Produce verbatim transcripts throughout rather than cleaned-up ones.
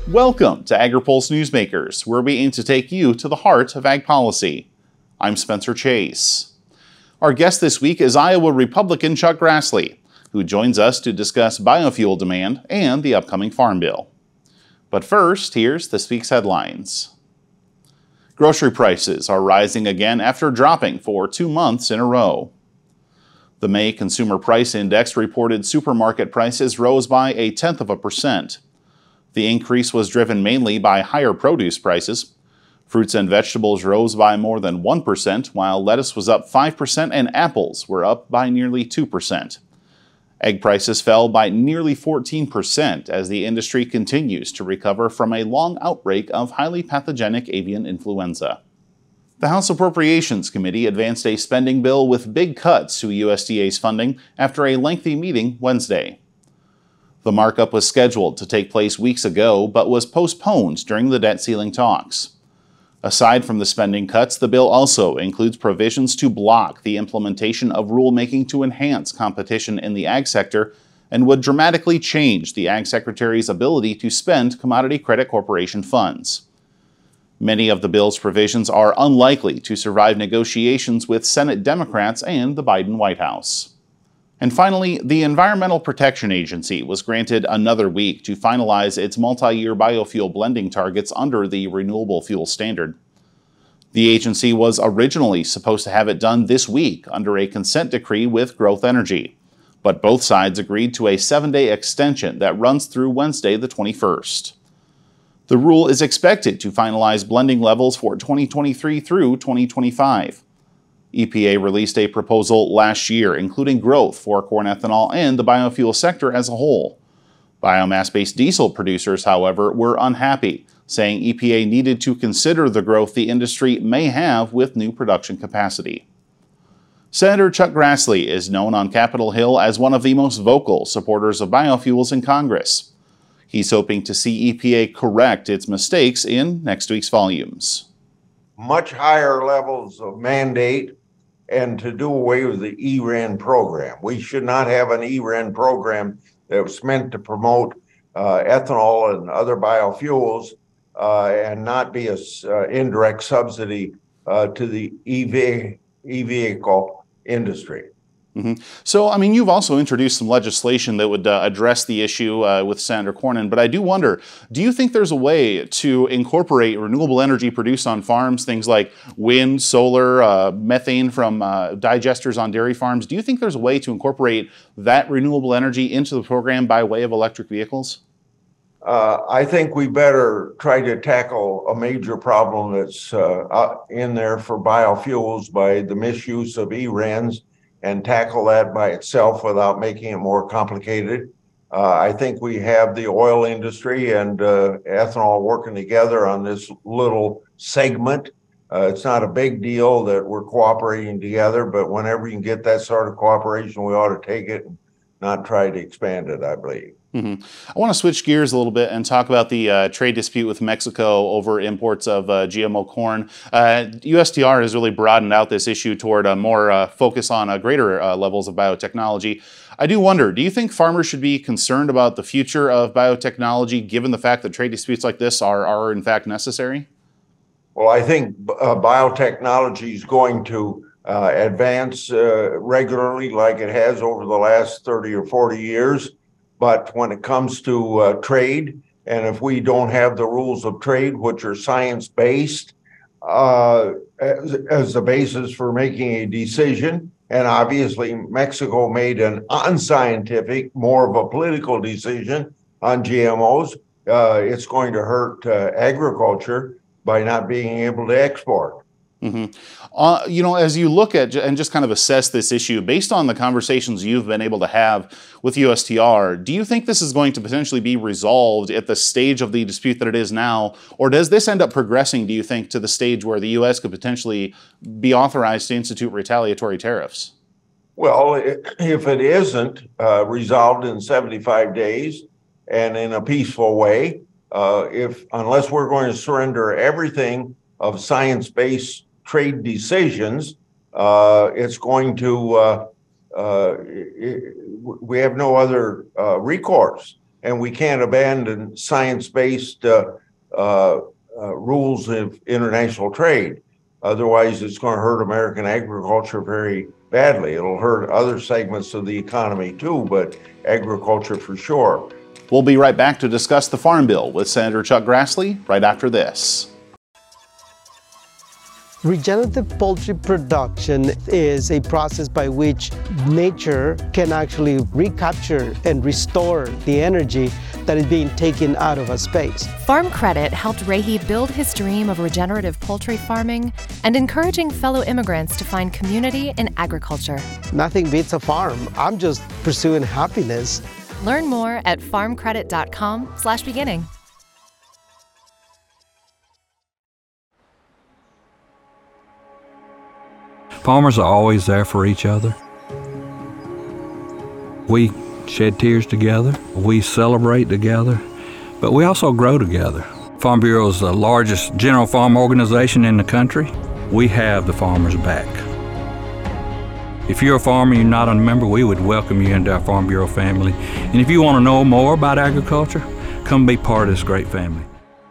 Welcome to AgriPulse Newsmakers, where we aim to take you to the heart of ag policy. I'm Spencer Chase. Our guest this week is Iowa Republican Chuck Grassley, who joins us to discuss biofuel demand and the upcoming Farm Bill. But first, here's this week's headlines. Grocery prices are rising again after dropping for two months in a row. The May Consumer Price Index reported supermarket prices rose by a tenth of a percent. The increase was driven mainly by higher produce prices. Fruits and vegetables rose by more than one percent, while lettuce was up five percent and apples were up by nearly two percent. Egg prices fell by nearly fourteen percent as the industry continues to recover from a long outbreak of highly pathogenic avian influenza. The House Appropriations Committee advanced a spending bill with big cuts to U S D A's funding after a lengthy meeting Wednesday. The markup was scheduled to take place weeks ago, but was postponed during the debt ceiling talks. Aside from the spending cuts, the bill also includes provisions to block the implementation of rulemaking to enhance competition in the ag sector and would dramatically change the Ag Secretary's ability to spend Commodity Credit Corporation funds. Many of the bill's provisions are unlikely to survive negotiations with Senate Democrats and the Biden White House. And finally, the Environmental Protection Agency was granted another week to finalize its multi-year biofuel blending targets under the Renewable Fuel Standard. The agency was originally supposed to have it done this week under a consent decree with Growth Energy, but both sides agreed to a seven-day extension that runs through Wednesday the twenty-first. The rule is expected to finalize blending levels for twenty twenty-three through twenty twenty-five. E P A released a proposal last year, including growth for corn ethanol and the biofuel sector as a whole. Biomass-based diesel producers, however, were unhappy, saying E P A needed to consider the growth the industry may have with new production capacity. Senator Chuck Grassley is known on Capitol Hill as one of the most vocal supporters of biofuels in Congress. He's hoping to see E P A correct its mistakes in next week's volumes. Much higher levels of mandate and to do away with the E R I N program. We should not have an E R I N program that was meant to promote uh, ethanol and other biofuels uh, and not be an uh, indirect subsidy uh, to the E V, e-vehicle industry. Mm-hmm. So, I mean, you've also introduced some legislation that would uh, address the issue uh, with Senator Cornyn, but I do wonder, do you think there's a way to incorporate renewable energy produced on farms, things like wind, solar, uh, methane from uh, digesters on dairy farms? Do you think there's a way to incorporate that renewable energy into the program by way of electric vehicles? Uh, I think we better try to tackle a major problem that's uh, in there for biofuels by the misuse of E R I Ns, and tackle that by itself without making it more complicated. Uh, I think we have the oil industry and uh, ethanol working together on this little segment. Uh, it's not a big deal that we're cooperating together, but whenever you can get that sort of cooperation, we ought to take it and not try to expand it, I believe. Mm-hmm. I want to switch gears a little bit and talk about the uh, trade dispute with Mexico over imports of uh, G M O corn. Uh, U S T R has really broadened out this issue toward a more uh, focus on uh, greater uh, levels of biotechnology. I do wonder, do you think farmers should be concerned about the future of biotechnology given the fact that trade disputes like this are, are in fact necessary? Well, I think uh, biotechnology is going to uh, advance uh, regularly like it has over the last thirty or forty years. But when it comes to uh, trade, and if we don't have the rules of trade, which are science-based, uh, as, as the basis for making a decision, and obviously Mexico made an unscientific, more of a political decision on G M Os, uh, it's going to hurt uh, agriculture by not being able to export. Mm-hmm. Uh, you know, as you look at and just kind of assess this issue, based on the conversations you've been able to have with U S T R, do you think this is going to potentially be resolved at the stage of the dispute that it is now? Or does this end up progressing, do you think, to the stage where the U S could potentially be authorized to institute retaliatory tariffs? Well, if it isn't uh, resolved in seventy-five days and in a peaceful way, uh, if unless we're going to surrender everything of science-based trade decisions, uh, it's going to, uh, uh, it, we have no other uh, recourse. and we can't abandon science-based uh, uh, uh, rules of international trade. Otherwise, it's going to hurt American agriculture very badly. It'll hurt other segments of the economy too, but agriculture for sure. We'll be right back to discuss the Farm Bill with Senator Chuck Grassley right after this. Regenerative poultry production is a process by which nature can actually recapture and restore the energy that is being taken out of a space. Farm Credit helped Rahi build his dream of regenerative poultry farming and encouraging fellow immigrants to find community in agriculture. Nothing beats a farm. I'm just pursuing happiness. Learn more at farmcredit.com slash beginning. Farmers are always there for each other. We shed tears together, we celebrate together, but we also grow together. Farm Bureau is the largest general farm organization in the country. We have the farmers' back. If you're a farmer and you're not a member, we would welcome you into our Farm Bureau family. And if you want to know more about agriculture, come be part of this great family.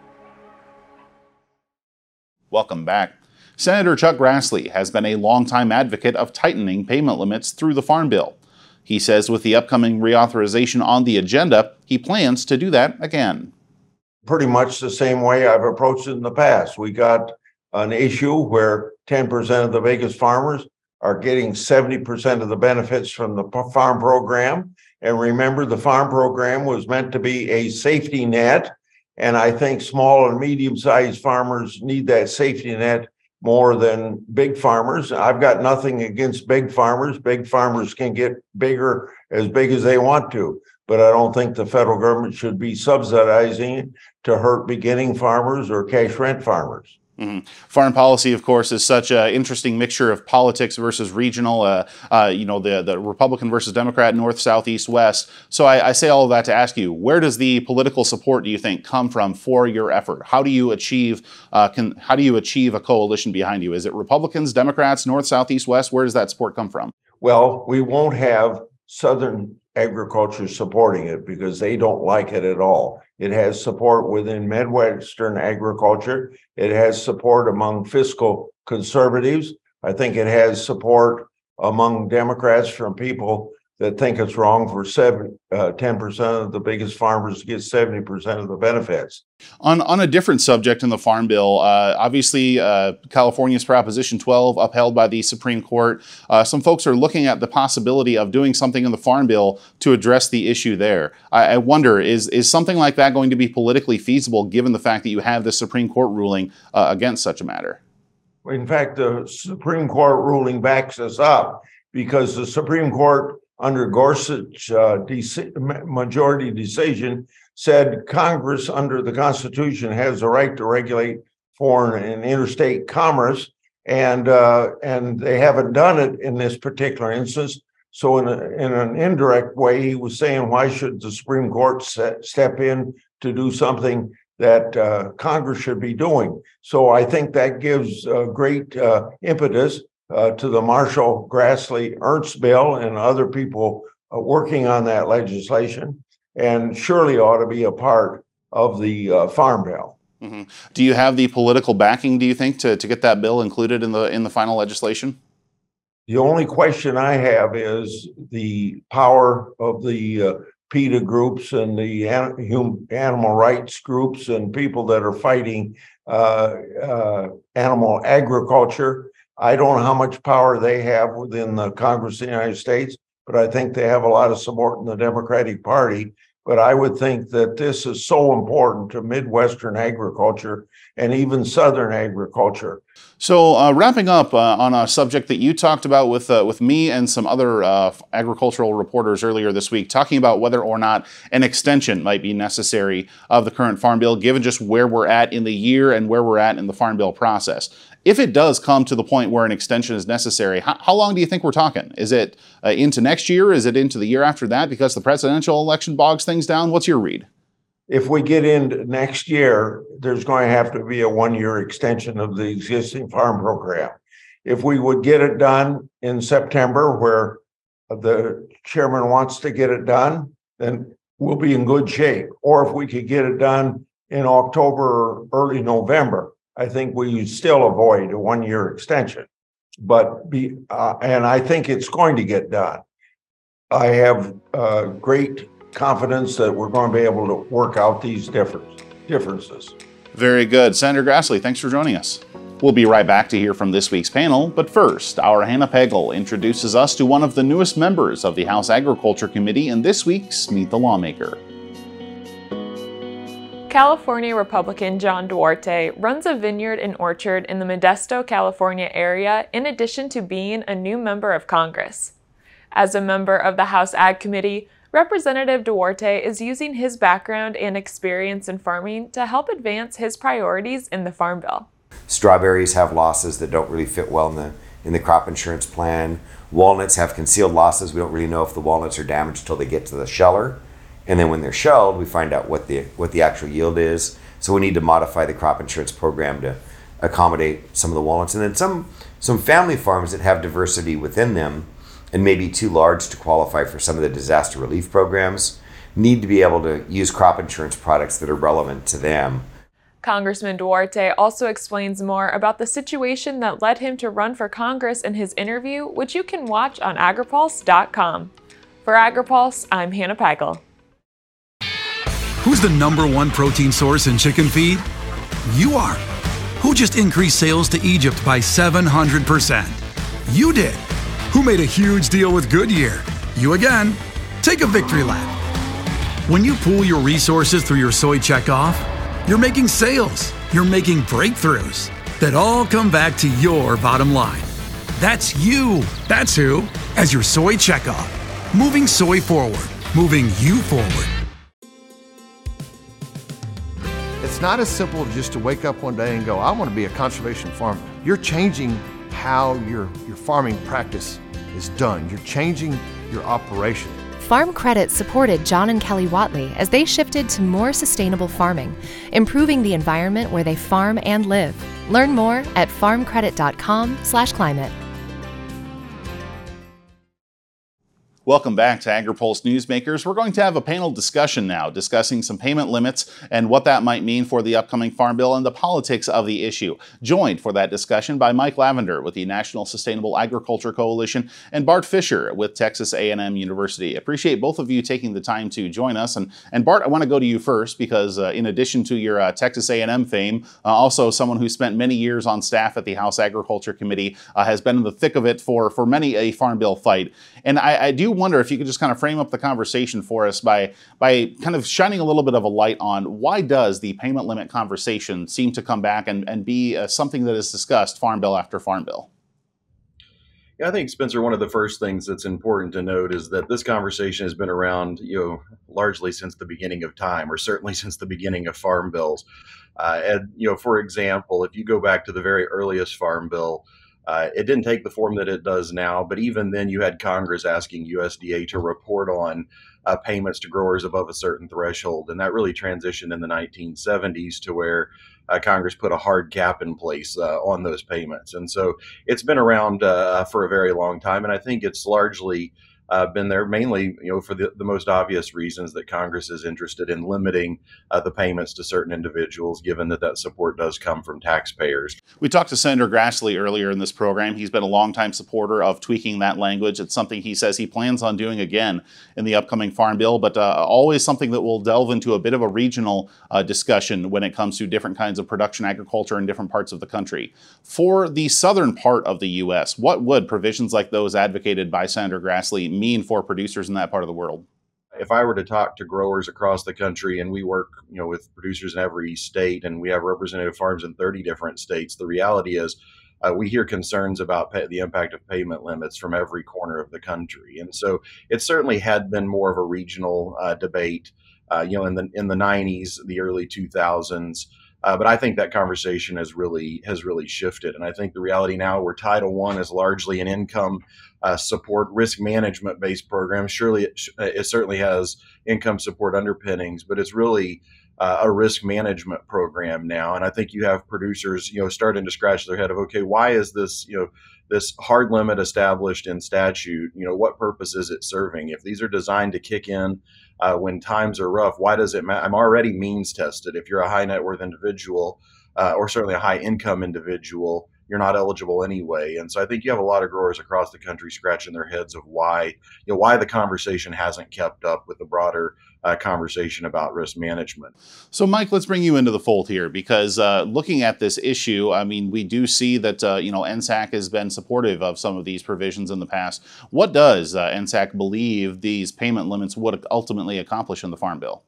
Welcome back. Senator Chuck Grassley has been a longtime advocate of tightening payment limits through the Farm Bill. He says with the upcoming reauthorization on the agenda, he plans to do that again. Pretty much the same way I've approached it in the past. We got an issue where ten percent of the biggest farmers are getting seventy percent of the benefits from the farm program. And remember, the farm program was meant to be a safety net. And I think small and medium-sized farmers need that safety net more than big farmers. I've got nothing against big farmers. Big farmers can get bigger as big as they want to, but I don't think the federal government should be subsidizing to hurt beginning farmers or cash rent farmers. Mm-hmm. Foreign policy, of course, is such an interesting mixture of politics versus regional, uh, uh, you know, the, the Republican versus Democrat, north, south, east, west. So I, I say all of that to ask you, where does the political support, do you think, come from for your effort? How do you achieve, uh, can, how do you achieve a coalition behind you? Is it Republicans, Democrats, north, south, east, west? Where does that support come from? Well, we won't have Southern agriculture supporting it because they don't like it at all. It has support within Midwestern agriculture. It has support among fiscal conservatives. I think it has support among Democrats from people that think it's wrong for seven, uh, ten percent of the biggest farmers to get seventy percent of the benefits. On, on a different subject in the Farm Bill, uh, obviously uh, California's Proposition twelve upheld by the Supreme Court. Uh, some folks are looking at the possibility of doing something in the Farm Bill to address the issue there. I, I wonder, is, is something like that going to be politically feasible given the fact that you have the Supreme Court ruling uh, against such a matter? In fact, the Supreme Court ruling backs us up because the Supreme Court under Gorsuch uh, dec- majority decision said Congress under the Constitution has the right to regulate foreign and interstate commerce, and uh, and they haven't done it in this particular instance. So in, a, in an indirect way, he was saying, why should the Supreme Court set, step in to do something that uh, Congress should be doing? So I think that gives uh, great uh, impetus Uh, to the Marshall, Grassley, Ernst bill and other people uh, working on that legislation, and surely ought to be a part of the uh, Farm Bill. Mm-hmm. Do you have the political backing, do you think, to, to get that bill included in the in the final legislation? The only question I have is the power of the uh, PETA groups and the an- animal rights groups and people that are fighting uh, uh, animal agriculture. I don't know how much power they have within the Congress of the United States, but I think they have a lot of support in the Democratic Party. But I would think that this is so important to Midwestern agriculture and even Southern agriculture. So uh, wrapping up uh, on a subject that you talked about with uh, with me and some other uh, agricultural reporters earlier this week, talking about whether or not an extension might be necessary of the current Farm Bill, given just where we're at in the year and where we're at in the Farm Bill process. If it does come to the point where an extension is necessary, how, how long do you think we're talking? Is it uh, into next year? Is it into the year after that because the presidential election bogs things down? What's your read? If we get into next year, there's going to have to be a one-year extension of the existing farm program. If we would get it done in September, where the chairman wants to get it done, then we'll be in good shape. Or if we could get it done in October or early November, I think we still avoid a one-year extension. But be, uh, and I think it's going to get done. I have uh, great confidence that we're going to be able to work out these difference, differences. Very good. Senator Grassley, thanks for joining us. We'll be right back to hear from this week's panel, but first, our Hannah Pagel introduces us to one of the newest members of the House Agriculture Committee in this week's Meet the Lawmaker. California Republican John Duarte runs a vineyard and orchard in the Modesto, California area, in addition to being a new member of Congress. As a member of the House Ag Committee, Representative Duarte is using his background and experience in farming to help advance his priorities in the Farm Bill. Strawberries have losses that don't really fit well in the in the crop insurance plan. Walnuts have concealed losses. We don't really know if the walnuts are damaged until they get to the sheller. And then when they're shelled, we find out what the what the actual yield is. So we need to modify the crop insurance program to accommodate some of the walnuts. And then some some family farms that have diversity within them and maybe too large to qualify for some of the disaster relief programs need to be able to use crop insurance products that are relevant to them. Congressman Duarte also explains more about the situation that led him to run for Congress in his interview, which you can watch on agripulse dot com. For AgriPulse, I'm Hannah Pagel. Who's the number one protein source in chicken feed? You are. Who just increased sales to Egypt by seven hundred percent? You did. Who made a huge deal with Goodyear? You again. Take a victory lap. When you pool your resources through your soy checkoff, you're making sales, you're making breakthroughs that all come back to your bottom line. That's you. That's who. As your soy checkoff. Moving soy forward. Moving you forward. It's not as simple just to wake up one day and go, I want to be a conservation farmer. You're changing how your, your farming practice is done. You're changing your operation. Farm Credit supported John and Kelly Watley as they shifted to more sustainable farming, improving the environment where they farm and live. Learn more at farm credit dot com slash climate. Welcome back to AgriPulse Newsmakers. We're going to have a panel discussion now discussing some payment limits and what that might mean for the upcoming Farm Bill and the politics of the issue. Joined for that discussion by Mike Lavender with the National Sustainable Agriculture Coalition and Bart Fisher with Texas A and M University. Appreciate both of you taking the time to join us. And, and Bart, I want to go to you first because uh, in addition to your uh, Texas A and M fame, uh, also someone who spent many years on staff at the House Agriculture Committee, uh, has been in the thick of it for, for many a Farm Bill fight. And I, I do wonder if you could just kind of frame up the conversation for us by by kind of shining a little bit of a light on why does the payment limit conversation seem to come back and, and be uh, something that is discussed Farm Bill after Farm Bill? Yeah, I think, Spencer, one of the first things that's important to note is that this conversation has been around, you know, largely since the beginning of time, or certainly since the beginning of farm bills. Uh, and, you know, for example, if you go back to the very earliest farm bill, Uh, it didn't take the form that it does now, but even then you had Congress asking U S D A to report on uh, payments to growers above a certain threshold. And that really transitioned in the nineteen seventies to where uh, Congress put a hard cap in place uh, on those payments. And so it's been around uh, for a very long time. And I think it's largely Uh, been there mainly, you know, for the, the most obvious reasons that Congress is interested in limiting uh, the payments to certain individuals, given that that support does come from taxpayers. We talked to Senator Grassley earlier in this program. He's been a longtime supporter of tweaking that language. It's something he says he plans on doing again in the upcoming Farm Bill, but uh, always something that will delve into a bit of a regional uh, discussion when it comes to different kinds of production agriculture in different parts of the country. For the southern part of the U S, what would provisions like those advocated by Senator Grassley mean for producers in that part of the world? If I were to talk to growers across the country, and we work, you know, with producers in every state, and we have representative farms in thirty different states, the reality is uh, we hear concerns about pay, the impact of payment limits from every corner of the country. And so it certainly had been more of a regional uh, debate, uh, you know, in the in the nineties, the early two thousands. Uh, but I think that conversation has really has really shifted. And I think the reality now where Title One is largely an income uh, support, risk management based programs. Surely it, it certainly has income support underpinnings, but it's really uh, a risk management program now. And I think you have producers, you know, starting to scratch their head of, okay, why is this, you know, this hard limit established in statute? You know, what purpose is it serving? If these are designed to kick in uh, when times are rough, why does it matter? I'm already means tested. If you're a high net worth individual, uh, or certainly a high income individual, you're not eligible anyway. And so I think you have a lot of growers across the country scratching their heads of why, you know, why the conversation hasn't kept up with the broader uh, conversation about risk management. So, Mike, let's bring you into the fold here, because uh, looking at this issue, I mean, we do see that, uh, you know, N S A C has been supportive of some of these provisions in the past. What does uh, N S A C believe these payment limits would ultimately accomplish in the Farm Bill?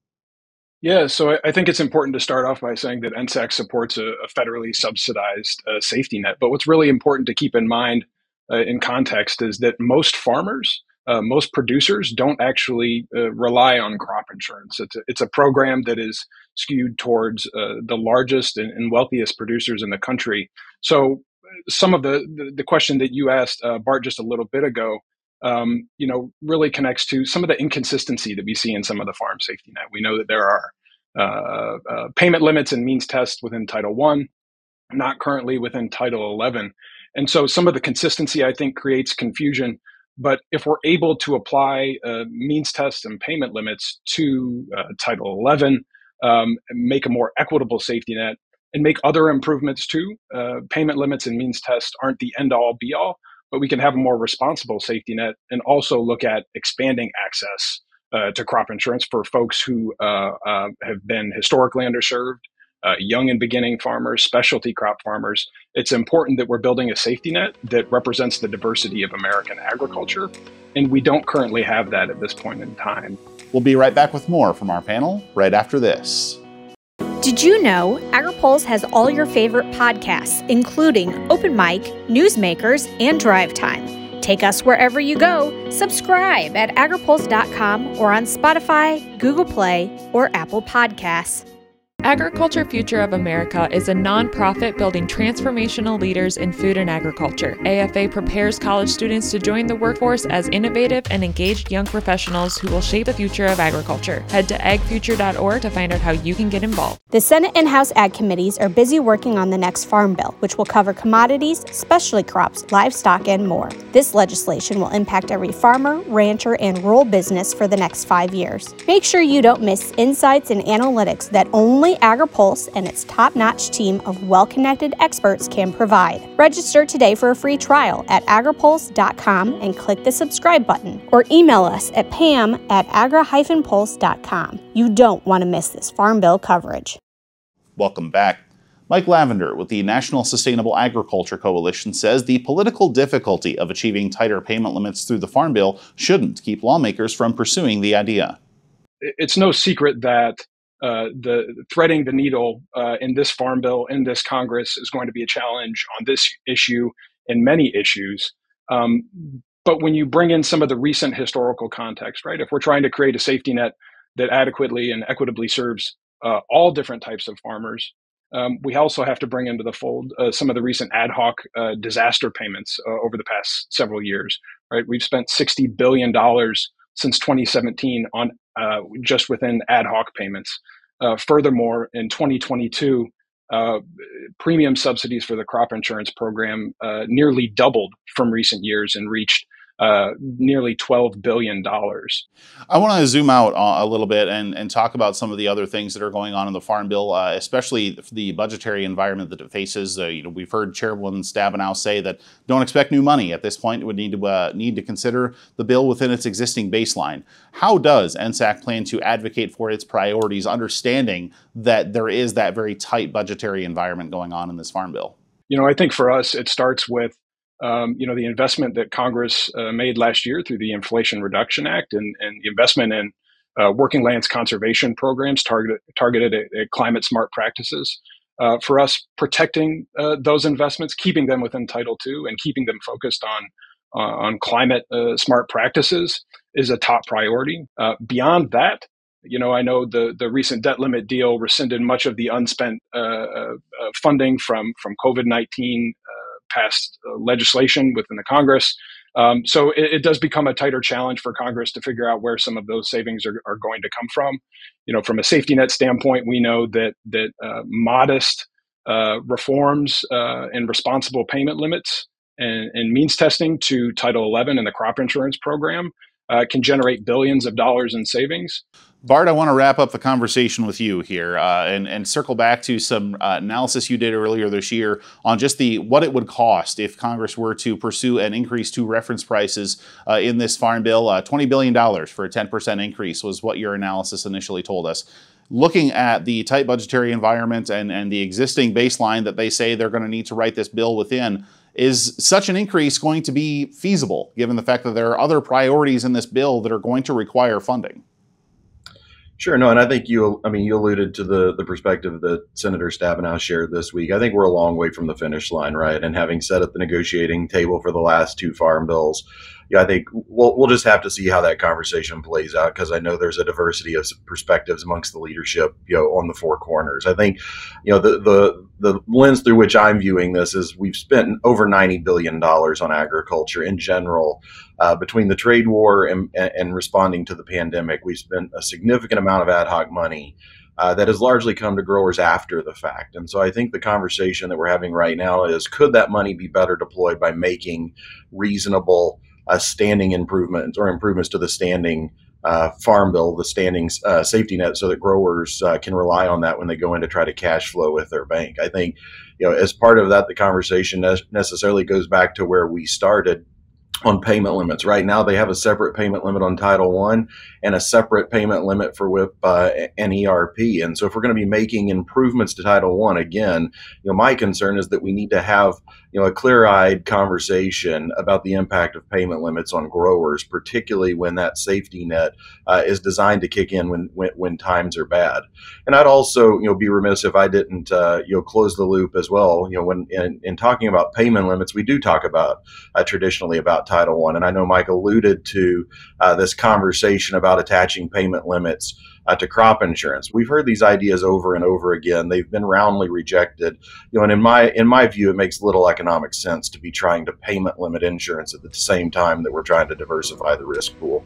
Yeah, so I think it's important to start off by saying that N S A C supports a, a federally subsidized uh, safety net. But what's really important to keep in mind uh, in context is that most farmers, uh, most producers don't actually uh, rely on crop insurance. It's a, it's a program that is skewed towards uh, the largest and, and wealthiest producers in the country. So some of the, the, the question that you asked, uh, Bart, just a little bit ago, Um, you know, really connects to some of the inconsistency that we see in some of the farm safety net. We know that there are uh, uh, payment limits and means tests within Title One, not currently within Title Eleven. And so some of the consistency, I think, creates confusion. But if we're able to apply uh, means tests and payment limits to uh, Title Eleven, um, make a more equitable safety net, and make other improvements too, uh, payment limits and means tests aren't the end-all, be-all, but we can have a more responsible safety net and also look at expanding access uh, to crop insurance for folks who uh, uh, have been historically underserved, uh, young and beginning farmers, specialty crop farmers. It's important that we're building a safety net that represents the diversity of American agriculture, and we don't currently have that at this point in time. We'll be right back with more from our panel right after this. Did you know AgriPulse has all your favorite podcasts, including Open Mic, Newsmakers, and Drive Time? Take us wherever you go. Subscribe at agripulse dot com or on Spotify, Google Play, or Apple Podcasts. Agriculture Future of America is a nonprofit building transformational leaders in food and agriculture. A F A prepares college students to join the workforce as innovative and engaged young professionals who will shape the future of agriculture. Head to ag future dot org to find out how you can get involved. The Senate and House Ag Committees are busy working on the next Farm Bill, which will cover commodities, specialty crops, livestock, and more. This legislation will impact every farmer, rancher, and rural business for the next five years. Make sure you don't miss insights and analytics that only AgriPulse and its top-notch team of well-connected experts can provide. Register today for a free trial at agripulse dot com and click the subscribe button, or email us at pam at agra dash pulse dot com. You don't want to miss this Farm Bill coverage. Welcome back. Mike Lavender with the National Sustainable Agriculture Coalition says the political difficulty of achieving tighter payment limits through the Farm Bill shouldn't keep lawmakers from pursuing the idea. It's no secret that Uh, the threading the needle uh, in this Farm Bill, in this Congress, is going to be a challenge on this issue and many issues. Um, but when you bring in some of the recent historical context, right, if we're trying to create a safety net that adequately and equitably serves uh, all different types of farmers, um, we also have to bring into the fold uh, some of the recent ad hoc uh, disaster payments uh, over the past several years, right? We've spent sixty billion dollars since twenty seventeen on uh, just within ad hoc payments. Uh, furthermore, in twenty twenty-two, uh, premium subsidies for the crop insurance program uh, nearly doubled from recent years and reached uh, nearly twelve billion dollars. I want to zoom out a little bit and, and talk about some of the other things that are going on in the Farm Bill, uh, especially the budgetary environment that it faces. Uh, you know, we've heard Chairwoman Stabenow say that don't expect new money at this point. It would need to uh, need to consider the bill within its existing baseline. How does N S A C plan to advocate for its priorities, understanding that there is that very tight budgetary environment going on in this Farm Bill? You know, I think for us, it starts with Um, you know, the investment that Congress uh, made last year through the Inflation Reduction Act and, and the investment in uh, working lands conservation programs targeted, targeted at, at climate smart practices. Uh, for us, protecting uh, those investments, keeping them within Title two and keeping them focused on uh, on climate uh, smart practices is a top priority. Uh, beyond that, you know, I know the the recent debt limit deal rescinded much of the unspent uh, uh, funding from from COVID nineteen uh, passed uh, legislation within the Congress. Um, so it, it does become a tighter challenge for Congress to figure out where some of those savings are, are going to come from. You know, from a safety net standpoint, we know that that uh, modest uh, reforms uh, and responsible payment limits and, and means testing to Title eleven and the crop insurance program uh, can generate billions of dollars in savings. Bart, I want to wrap up the conversation with you here uh, and, and circle back to some uh, analysis you did earlier this year on just the what it would cost if Congress were to pursue an increase to reference prices uh, in this farm bill. Uh, twenty billion dollars for a ten percent increase was what your analysis initially told us. Looking at the tight budgetary environment and, and the existing baseline that they say they're going to need to write this bill within, is such an increase going to be feasible, given the fact that there are other priorities in this bill that are going to require funding? Sure, no, and I think you, I mean, you alluded to the the perspective that Senator Stabenow shared this week. I think we're a long way from the finish line, right? And having sat at the negotiating table for the last two farm bills, yeah, I think we'll we'll just have to see how that conversation plays out, because I know there's a diversity of perspectives amongst the leadership, you know, on the four corners. I think, you know, the the the lens through which I'm viewing this is we've spent over ninety billion dollars on agriculture in general. Uh, between the trade war and, and responding to the pandemic, we've spent a significant amount of ad hoc money uh, that has largely come to growers after the fact. And so I think the conversation that we're having right now is, could that money be better deployed by making reasonable uh, standing improvements or improvements to the standing uh, farm bill, the standing uh, safety net, so that growers uh, can rely on that when they go in to try to cash flow with their bank. I think, you know, as part of that, the conversation ne- necessarily goes back to where we started on payment limits. Right now, they have a separate payment limit on Title One and a separate payment limit for W I P uh, and E R P. And so if we're going to be making improvements to Title One, again, you know, my concern is that we need to have, you know, a clear-eyed conversation about the impact of payment limits on growers, particularly when that safety net uh, is designed to kick in when, when when times are bad. And I'd also, you know, be remiss if I didn't, uh, you know, close the loop as well. You know, when in, in talking about payment limits, we do talk about uh, traditionally about Title One, and I know Mike alluded to uh, this conversation about attaching payment limits uh, to crop insurance. We've heard these ideas over and over again. They've been roundly rejected. You know, and in my in my view, it makes little economic sense to be trying to payment limit insurance at the same time that we're trying to diversify the risk pool.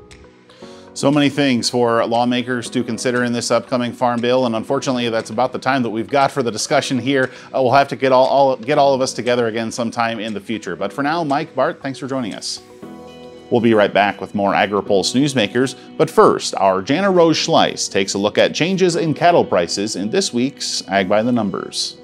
So many things for lawmakers to consider in this upcoming farm bill, and unfortunately, that's about the time that we've got for the discussion here. Uh, we'll have to get all, all get all of us together again sometime in the future. But for now, Mike, Bart, thanks for joining us. We'll be right back with more AgriPulse Newsmakers, but first, our Jana Rose Schleiss takes a look at changes in cattle prices in this week's Ag by the Numbers.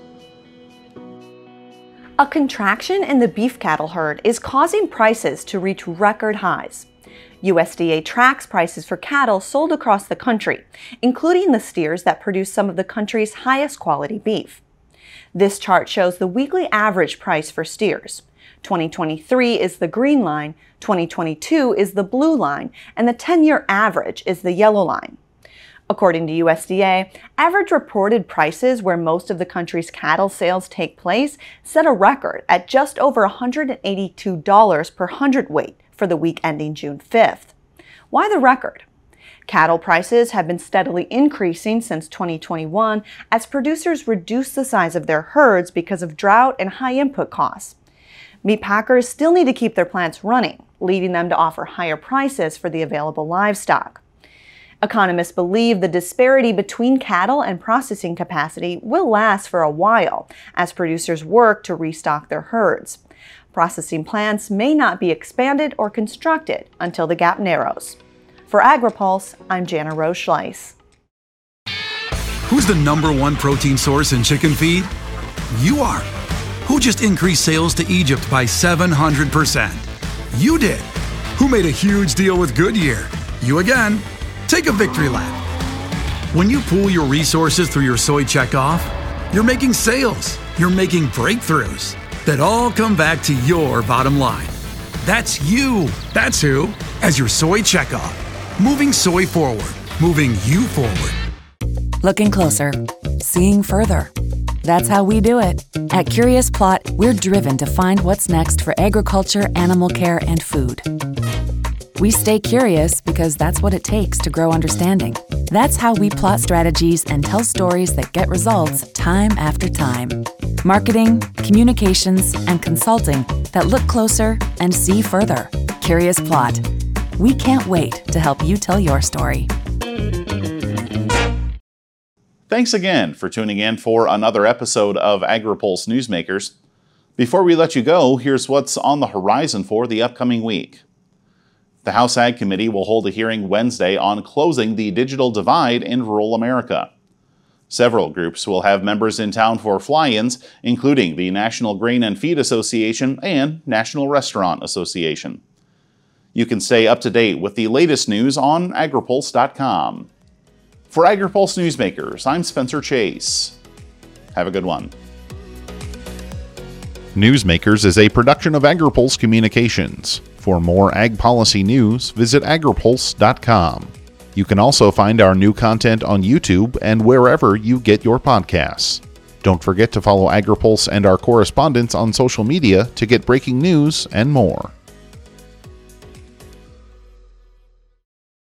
A contraction in the beef cattle herd is causing prices to reach record highs. U S D A tracks prices for cattle sold across the country, including the steers that produce some of the country's highest quality beef. This chart shows the weekly average price for steers. twenty twenty-three is the green line, twenty twenty-two is the blue line, and the ten-year average is the yellow line. According to U S D A, average reported prices where most of the country's cattle sales take place set a record at just over one hundred eighty-two dollars per hundredweight for the week ending June fifth. Why the record? Cattle prices have been steadily increasing since twenty twenty-one as producers reduce the size of their herds because of drought and high input costs. Meat packers still need to keep their plants running, leading them to offer higher prices for the available livestock. Economists believe the disparity between cattle and processing capacity will last for a while as producers work to restock their herds. Processing plants may not be expanded or constructed until the gap narrows. For AgriPulse, I'm Jana Rose Schleiss. Who's the number one protein source in chicken feed? You are. Who just increased sales to Egypt by seven hundred percent? You did. Who made a huge deal with Goodyear? You again. Take a victory lap. When you pool your resources through your soy checkoff, you're making sales, you're making breakthroughs that all come back to your bottom line. That's you. That's who. As your soy checkoff. Moving soy forward. Moving you forward. Looking closer. Seeing further. That's how we do it. At Curious Plot, we're driven to find what's next for agriculture, animal care, and food. We stay curious because that's what it takes to grow understanding. That's how we plot strategies and tell stories that get results time after time. Marketing, communications, and consulting that look closer and see further. Curious Plot. We can't wait to help you tell your story. Thanks again for tuning in for another episode of AgriPulse Newsmakers. Before we let you go, here's what's on the horizon for the upcoming week. The House Ag Committee will hold a hearing Wednesday on closing the digital divide in rural America. Several groups will have members in town for fly-ins, including the National Grain and Feed Association and National Restaurant Association. You can stay up to date with the latest news on agripulse dot com. For AgriPulse Newsmakers, I'm Spencer Chase. Have a good one. Newsmakers is a production of AgriPulse Communications. For more ag policy news, visit agripulse dot com. You can also find our new content on YouTube and wherever you get your podcasts. Don't forget to follow AgriPulse and our correspondents on social media to get breaking news and more.